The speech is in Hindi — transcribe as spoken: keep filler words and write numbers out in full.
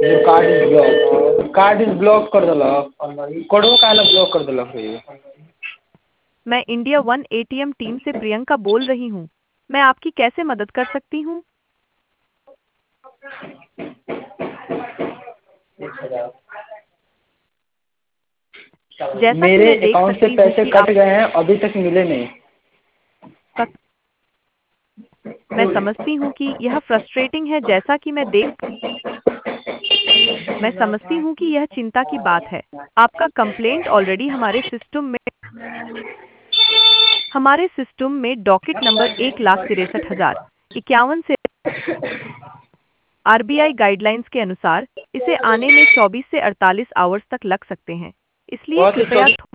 Card is block card is block कर देलक कोडो काहे ला ब्लॉक कर देलक रे। मैं इंडिया वन एटीएम टीम से प्रियंका बोल रही हूँ। मैं आपकी कैसे मदद कर सकती हूँ? एक हजार जैसा कि मेरे मैं देख अकाउंट से सकती हूँ पैसे कि कट आप गए हैं अभी तक मिले नहीं। का मैं समझती हूँ कि यह फ्रस्ट्रेटिंग है। जैसा कि मैं देख मैं समझती हूँ कि यह चिंता की बात है। आपका कंप्लेंट ऑलरेडी हमारे सिस्टम में हमारे सिस्टम में डॉकेट नंबर एक लाख तिरसठ हजार इक्यावन से आरबीआई गाइडलाइंस के अनुसार इसे आने में चौबीस से अड़तालीस आवर्स तक लग सकते हैं। इसलिए बहुत ही कृपया